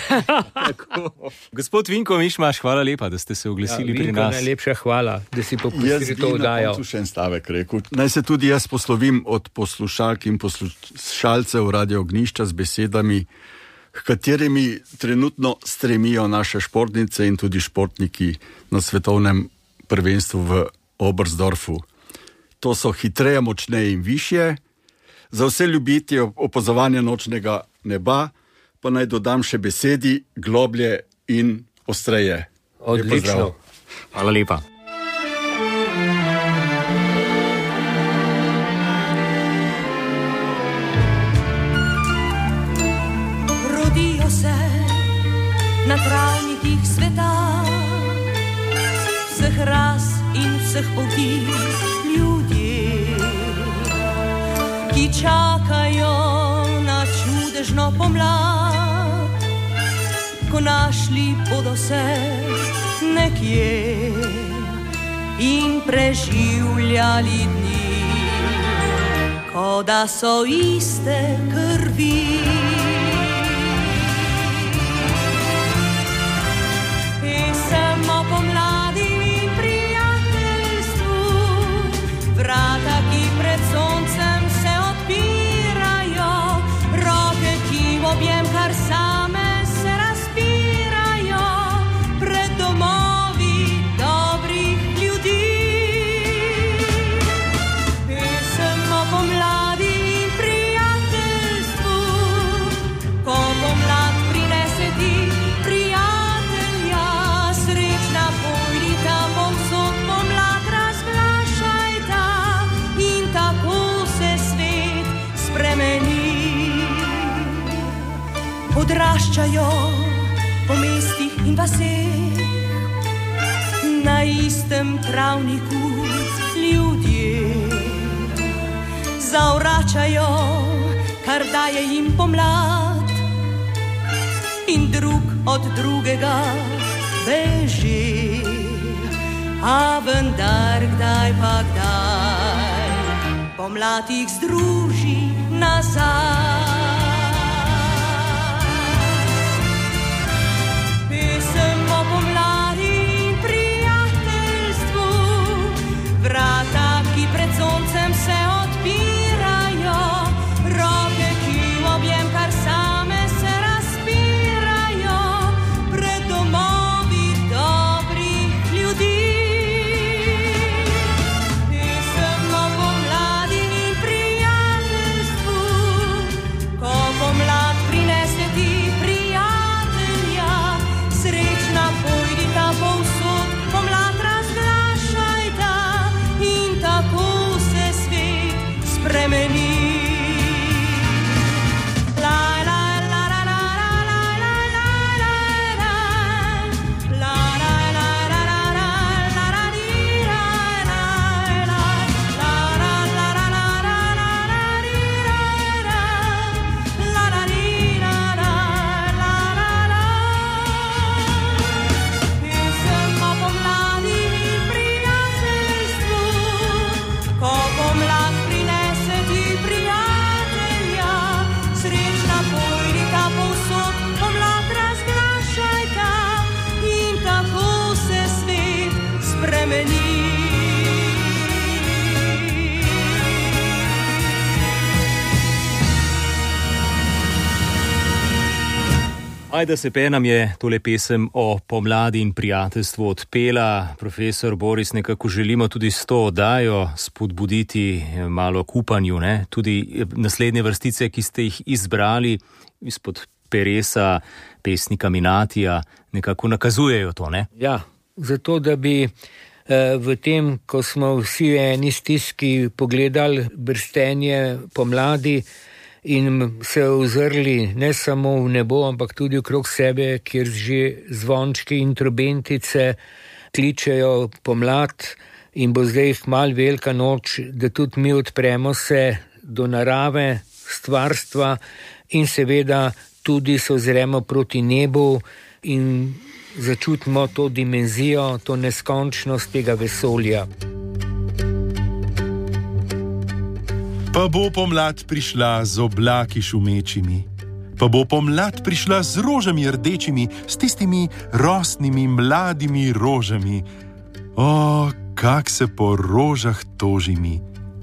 Gospod Vinko Mišmaš, hvala lepa, da ste se oglasili ja, pri nas. Najlepša hvala, da si popustili to oddajo. Jaz bi na koncu še en stavek rekel. Naj se tudi jaz poslovim od poslušalk in poslušalcev Radio Ognjišča z besedami, k katerimi trenutno stremijo naše športnice in tudi športniki na svetovnem prvenstvu v Oberstdorfu. To so hitreje, močneje in višje. Za vse ljubitelje opazovanja nočnega neba pa naj dodam še besedi globlje in ostreje. Odlično. Hvala lepa. Rodijo se na travnikih sveta, vseh ras in vseh poti ljudje, ki čakajo na čudežno pomlad, ko našli bodo se nekje in preživljali dni, ko da so iste krvi. Pesem o pomladi in prijateljstvu, vrata, ki pred soncem se odpirajo, roke, ki v objem kar same se razpirajo, pred domovi dobrih ljudi. Pesem o pomladi in odraščajo po mestih in vaseh, na istem travniku ljudje zavračajo, kar daje jim pomlad, in drug od drugega beži, a vendar kdaj pa kdaj pomlad jih združi nazaj. Pesem o pomladi in prijateljstvu, vrata, ki pred soncem se odpirajo, roke, ki v objem kar same se razpirajo, pred domovi dobrih ljudi. Pesem o pomladi in prijateljstvu, ko pomlad prinese ti prijatelja, srečna pojdita povsod, pomlad razglašajta in tako se svet spremeni. Ajda Sepe nam je tole pesem o pomladi in prijateljstvu odpela. Profesor Boris, nekako želimo tudi s to oddajo spodbuditi malo k upanju, ne? Tudi naslednje vrstice, ki ste jih izbrali izpod peresa pesnika Minatija, nekako nakazujejo to, ne? Ja, zato da bi v tem, ko smo vsi v eni stiski pogledali brstenje pomladi in se ozrli ne samo v nebo, ampak tudi okrog sebe, kjer že zvončki in trobentice kličejo pomlad in bo zdaj kmalu velika noč, da tudi mi odpremo se do narave, stvarstva in seveda tudi se ozremo proti nebu in začutimo to dimenzijo, to neskončnost tega vesolja. Pa bo pomlad prišla z oblaki šumečimi, pa bo pomlad prišla z rožami rdečimi, s tistimi rosnimi mladimi rožami. O, kak se po rožah toži mi.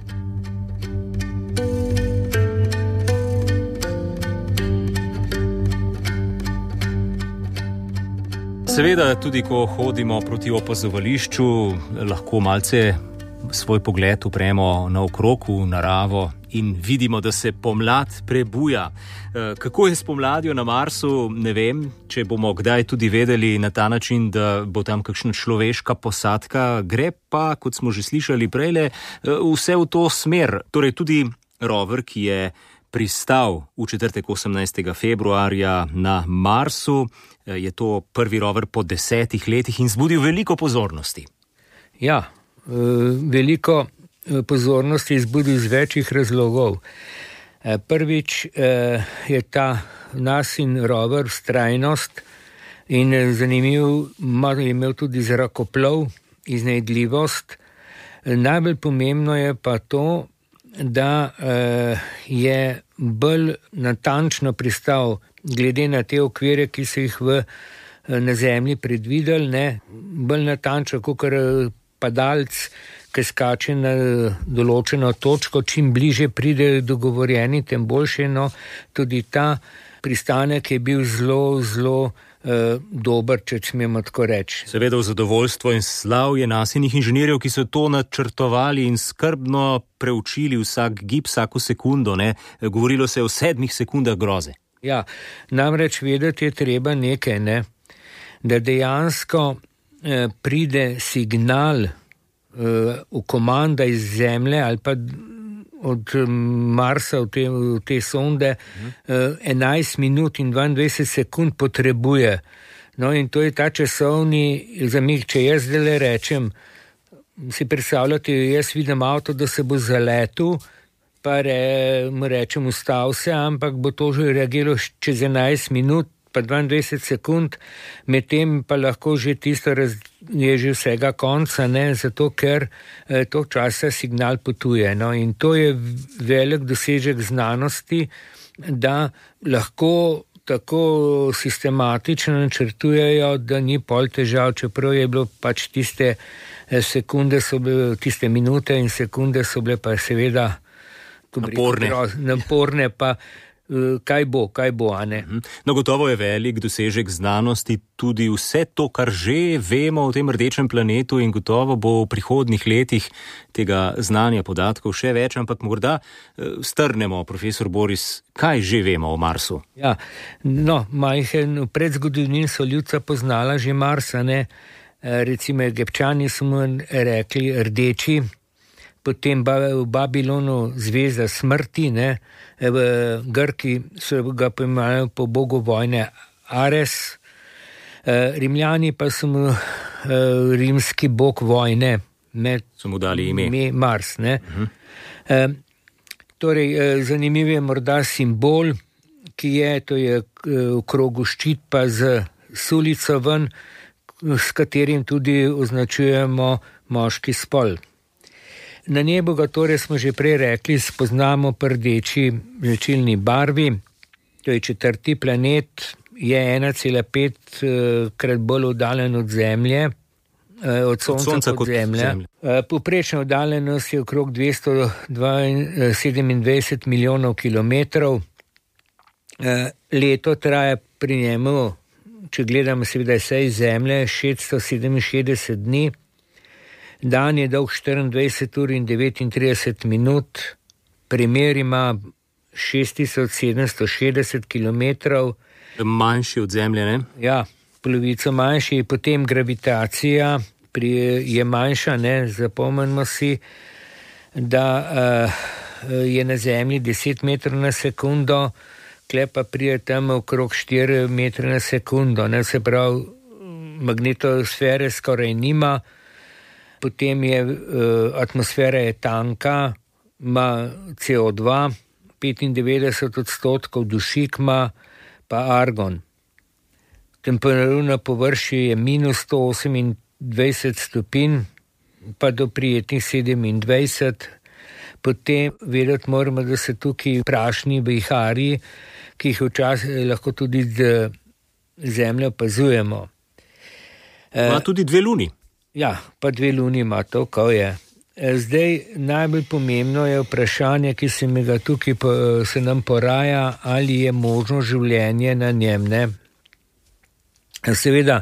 Seveda, tudi ko hodimo proti opazovališču, lahko malce svoj pogled upremo naokrog v naravo in vidimo, da se pomlad prebuja. Kako je s pomladjo na Marsu, ne vem, če bomo kdaj tudi vedeli na ta način, da bo tam kakšna človeška posadka, gre pa, kot smo že slišali prejle, vse v to smer. Torej tudi rover, ki je pristal v četrtek osemnajstega februarja na Marsu, je to prvi rover po desetih letih in zbudil veliko pozornosti. Ja, veliko pozornosti izbudil iz večjih razlogov. Prvič je ta nasin rover vztrajnost in zanimiv, je imel tudi zrakoplov, iznajdljivost. Najbolj pomembno je pa to, da je bolj natančno pristal glede na te okvire, ki so jih v, na zemlji predvideli, ne, bolj natančno, kakor padalc, ki skače na določeno točko, čim bliže pride dogovorjeni, tem boljše, no, tudi ta pristanek je bil zelo, zelo eh, dober, če smemo tako reči. Seveda v zadovoljstvo in slavje nasinjih inženirjev, ki so to načrtovali in skrbno preučili vsak gib, vsako sekundo, ne, govorilo se je o sedmih sekundah groze. Ja, namreč vedeti je treba nekaj, ne, da dejansko eh, pride signal v komanda iz zemlje ali pa od Marsa v te, v te sonde enajst minut in dvaindvajset sekund potrebuje. No in to je ta časovni zamik, če jaz zdaj rečem, si predstavljate, jaz vidim avto, da se bo zaletel, pa re, rečem ustav se, ampak bo to že reagiralo čez enajst minut, pa dvaindvajset sekund, medtem pa lahko že tisto raz, je že vsega konca, ne, zato ker eh, toliko časa signal potuje. No, in to je velik dosežek znanosti, da lahko tako sistematično načrtujejo, da ni pol težav, čeprav je bilo pač tiste sekunde, so bile, tiste minute in sekunde so bile pa seveda naporne. naporne pa kaj bo, kaj bo, a ne. No, gotovo je velik dosežek znanosti tudi vse to, kar že vemo o tem rdečem planetu in gotovo bo v prihodnih letih tega znanja podatkov še več, ampak morda strnemo, profesor Boris, kaj že vemo o Marsu? Ja, no, majhen predzgodovini so ljudca poznala že Marsa, ne. Recimo Egipčani so mu rekli rdeči, potem v Babilonu zvezda smrti, ne, v Grki so ga poimenovali po bogu vojne Ares, Rimljani pa so mu rimski bog vojne, ne, so mu dali ime, ime Mars, ne. Uh-huh. E, torej, zanimiv je morda simbol, ki je, to je v krogu ščit pa z sulico ven, s katerim tudi označujemo moški spol. Na nebu ga torej smo že prej rekli, spoznamo po rdeči značilni barvi, to je četrti planet, je ena cela pet krat bolj oddaljen od Zemlje, od Sonca, od sonca kot Zemlje. zemlje. Povprečna oddaljenost je okrog dvesto sedemindvajset milijonov kilometrov. Leto traja pri njemu, če gledamo seveda vse iz Zemlje, šeststo sedeminšestdeset dni. Dan je dolg štiriindvajset ur in devetintrideset minut, premer ima šest tisoč sedemsto šestdeset kilometrov. Manjši od Zemlje, ne? Ja, polovico manjši, potem gravitacija pri, je manjša, ne, zapomnimo si, da uh, je na Zemlji deset metrov na sekundo, kle pa prije tam okrog štiri metre na sekundo, ne, se pravi, magnetosfere skoraj nima. Potem je uh, atmosfera je tanka, ima C O dva, petindevetdeset odstotkov dušik ima, pa argon. Temperatura na površju je minus sto osemindvajset stopinj, pa do prijetnih sedemindvajset. Potem vedeti moramo, da se tukaj prašni viharji, ki jih včasih lahko tudi z Zemljo opazujemo. Ima tudi dve luni. Ja, pa dve luni ima to, ko je. Zdaj, najbolj pomembno je vprašanje, ki se mi ga tukaj po, se nam poraja, ali je možno življenje na njem, ne. Seveda,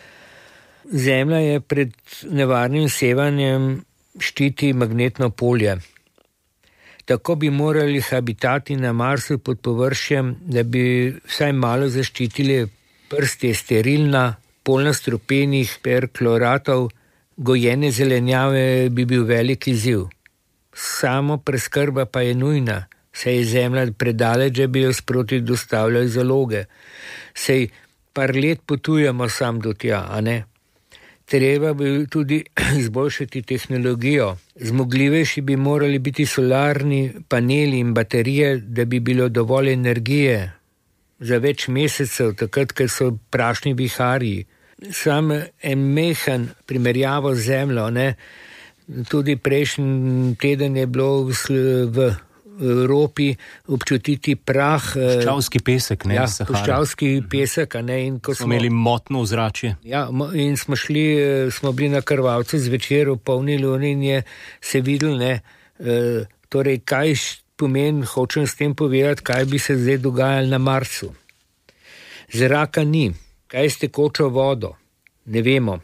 Zemlja je pred nevarnim sevanjem ščiti magnetno polje. Tako bi morali habitati na Marsu pod površjem, da bi vsaj malo zaščitili, prst je sterilna, polna strupenih perkloratov, gojene zelenjave bi bil velik izziv. Samo preskrba pa je nujna, saj je Zemlja predaleč, da bi jo sproti dostavljali zaloge. Sej par let potujemo sam do tja, a ne? Treba bi tudi izboljšati tehnologijo. Zmogljivejši bi morali biti solarni paneli in baterije, da bi bilo dovolj energije za več mesecev, takrat, ker so prašni viharji. Sam en mehen primerjavo z Zemljo, ne, tudi prejšnji teden je bilo v, v Evropi občutiti prah. Puščavski pesek, ne? Ja, puščavski pesek, ne, in ko smo, smo imeli motno ozračje. Ja, in smo šli, smo bili na Krvavcu zvečer v polni luni in je se videl, ne, torej kaj pomeni, hočem s tem povedati, kaj bi se zdaj dogajalo na Marsu. Zraka ni. Kaj s tekočo vodo? Ne vemo.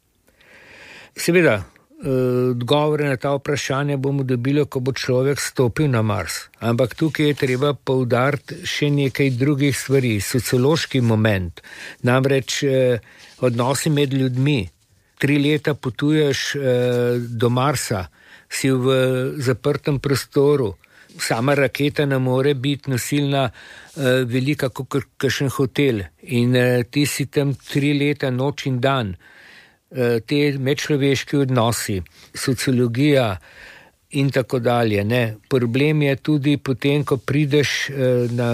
Seveda, odgovore na ta vprašanja bomo dobili, ko bo človek stopil na Mars. Ampak tukaj je treba poudariti še nekaj drugih stvari. Sociološki moment, namreč odnosi med ljudmi. Tri leta potuješ do Marsa, si v zaprtem prostoru, sama raketa ne more biti nosilna uh, velika kot kakšen hotel in uh, ti si tam tri leta noč in dan. Uh, te medčloveški odnosi, sociologija in tako dalje. Ne. Problem je tudi potem, ko prideš uh, na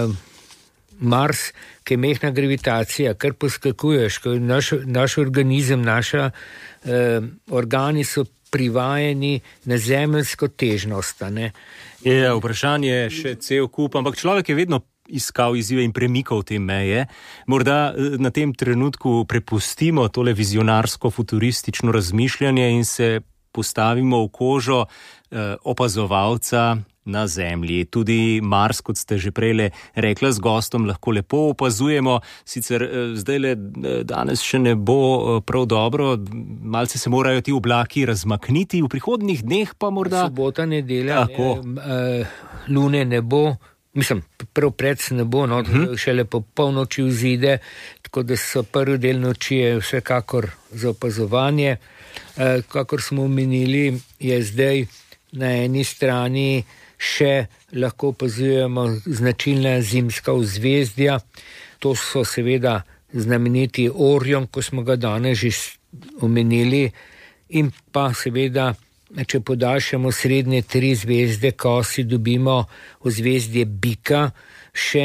Mars, ki je mehna gravitacija, kar poskakuješ, ko naš, naš organizem, naša eh, organi so privajeni na zemeljsko težnost. Ne? Je, vprašanje je še cel kup, ampak človek je vedno iskal izzive in premikal te meje. Morda na tem trenutku prepustimo tole vizionarsko futuristično razmišljanje in se postavimo v kožo eh, opazovalca na Zemlji. Tudi Mars, kot ste že prej rekla, z gostom lahko lepo opazujemo. Sicer zdaj le danes še ne bo prav dobro, malce se morajo ti oblaki razmakniti, v prihodnjih dneh pa morda... Sobota, nedelja, ne, lune ne bo, mislim, prav pred se ne bo, no, uh-huh. šele po polnoči vzide, tako da so prvi del noči je vsekakor za opazovanje. E, kakor smo omenili, je zdaj na eni strani še lahko opazujemo značilna zimska ozvezdja. To so seveda znameniti Orion, ko smo ga danes že omenili, in pa seveda, če podaljšamo srednje tri zvezde, ko si dobimo ozvezdje Bika še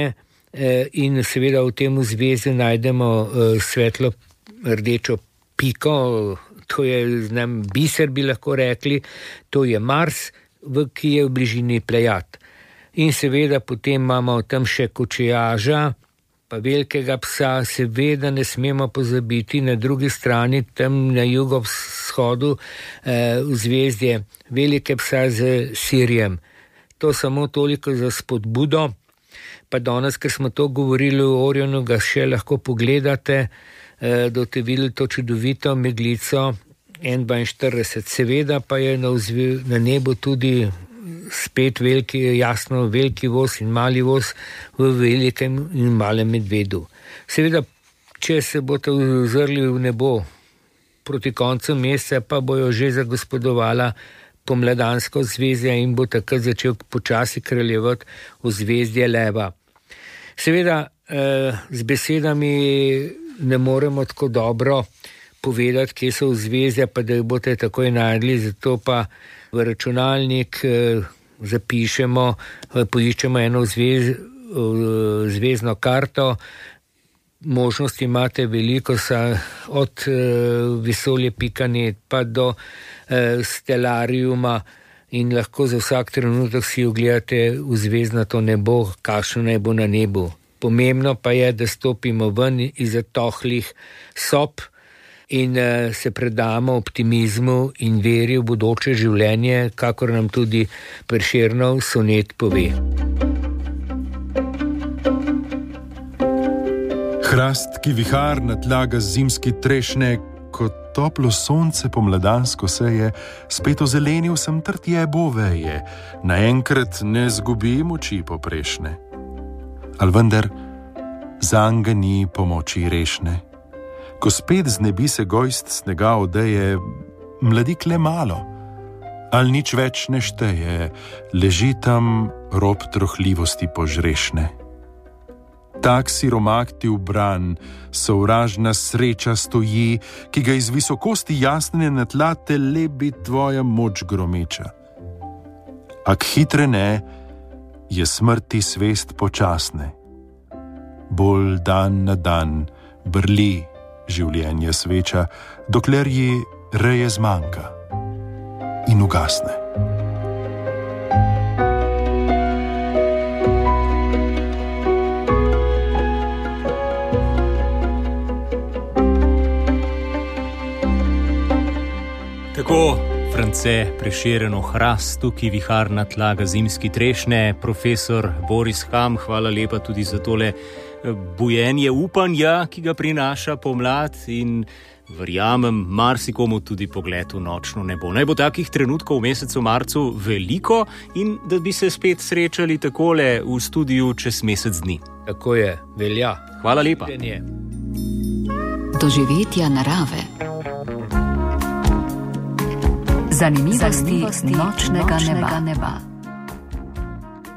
in seveda v tem ozvezdju najdemo svetlo rdečo piko, to je znam biser, bi lahko rekli, to je Mars, v, ki je v bližini Plejad. In seveda potem imamo tam še kočejaža, pa velikega psa, seveda ne smemo pozabiti na drugi strani, tam na jugovzhodu eh, v zvezdje velike psa z Sirijem. To samo toliko za spodbudo, pa danes, ker smo to govorili o Orionu, ga še lahko pogledate, eh, da boste videli to čudovito meglico en dvainštirideset. Seveda pa je na, vzve, na nebu tudi spet veliki, jasno veliki voz in mali voz v velikem in malem medvedu. Seveda, če se boste ozrli v nebo proti koncu meseca, pa bojo že zagospodovala pomladansko zvezdje in bo takrat začel počasi kraljevati v zvezdje Leva. Seveda, eh, z besedami ne moremo tako dobro povedati, kje so zvezde, pa da jih boste takoj najdli, zato pa v računalnik eh, zapišemo, eh, poiščemo eno zvez, eh, zvezdno karto. Možnosti imate veliko, sa, od eh, vesolje pika net pa do eh, Stellariuma in lahko za vsak trenutek si ogledate v zvezdnato nebo, kakšno naj bo na nebu. Pomembno pa je, da stopimo ven iz tohlih sob in uh, se predamo optimizmu in veri v bodoče življenje, kakor nam tudi Prešernov sonet pove. Hrast, ki vihar nadlaga zimski trešne, kot toplo sonce pomladansko seje, spet ozelenil sem trtje boveje, naenkrat ne zgubi moči poprešne. Al vendar, zanj ga ni pomoči rešne. Ko spet znebi se gojst snega odeje, mladik le malo, al nič več ne šteje, leži tam rob trohljivosti požrešne. Tak siromak ti v bran, sovražna sreča stoji, ki ga iz visokosti jasne na tla te lebi tvoja moč gromeča. Ak hitre ne, je smrti svest počasne. Bolj dan na dan brli življenje sveča, dokler ji reje zmanjka in ugasne. Tako France Prešeren o hrastu, ki vihar nadlaga zimski trešne, profesor Boris Ham, hvala lepa tudi za tole bujenje upanja, ki ga prinaša pomlad in verjamem marsikomu tudi pogled v nočno nebo. Naj bo takih trenutkov v mesecu marcu veliko in da bi se spet srečali takole v studiu čez mesec dni. Tako je, velja. Hvala lepa. Doživetja narave. Zanimivosti, Zanimivosti nočnega, nočnega neba. neba.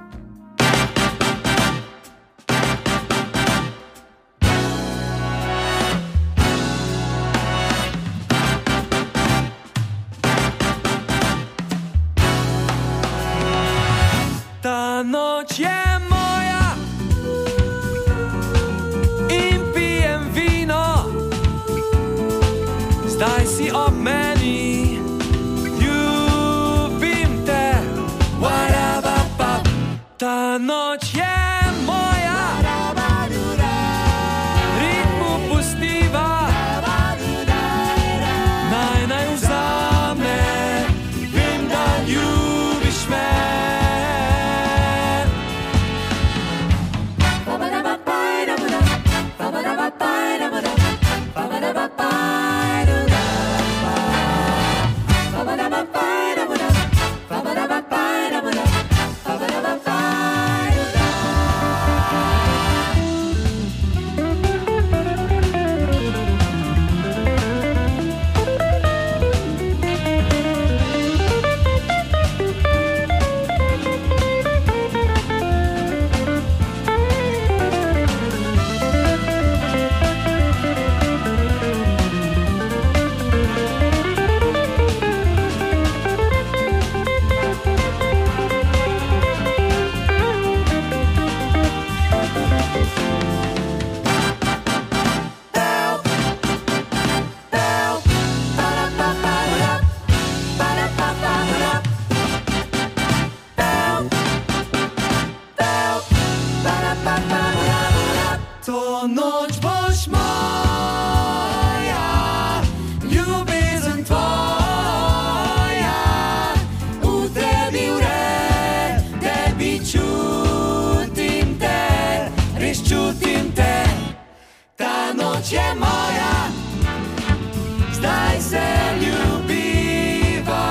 čutim te, ta noč je moja, zdaj se ljubiva.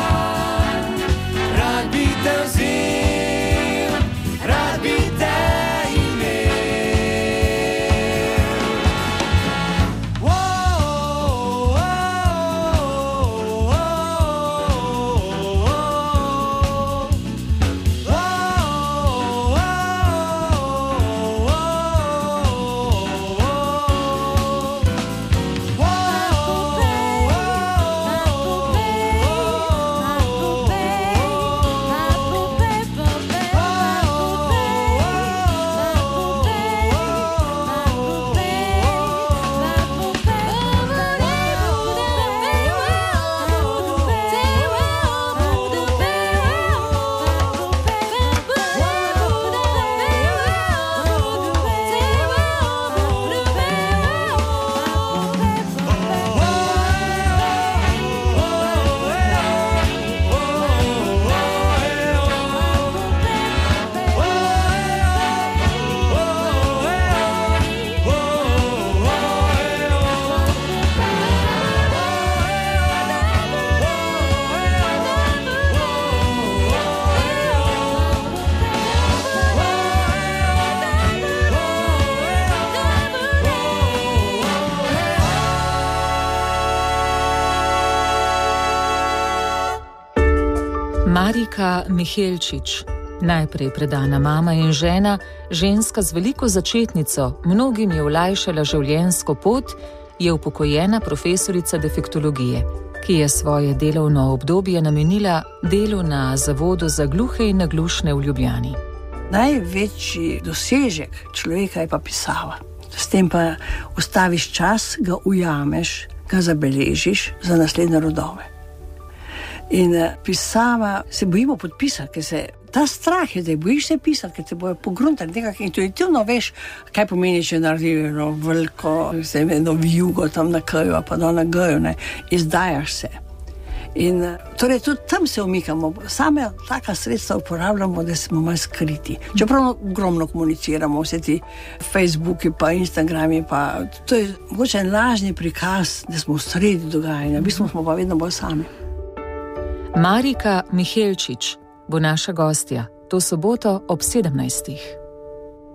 Rad bi te vzel, rad bi te Marika Mihelčič, najprej predana mama in žena, ženska z veliko začetnico, mnogim je olajšala življenjsko pot, je upokojena profesorica defektologije, ki je svoje delovno obdobje namenila delu na Zavodu za gluhe in naglušne v Ljubljani. Največji dosežek človeka je pa pisava. S tem pa ustaviš čas, ga ujameš, ga zabeležiš za naslednje rodove. In pisava se bojimo podpisati, ker se ta strah je, da bojiš se pisati, ker te bojo pogruntali, nekako intuitivno veš, kaj pomeni, če naredijo eno veliko, se eno vijugo tam na K-ju, pa do na G-ju, ne, izdajaš se. In torej tudi tam se umikamo, same taka sredstva uporabljamo, da smo malo skriti. Čeprav ogromno komuniciramo, vse ti Facebooki pa Instagrami, pa to je mogoče en lažni prikaz, da smo v sredi dogajanja, v bistvu smo pa vedno bolj sami. Marika Mihelčič bo naša gostja to soboto ob sedemnajstih.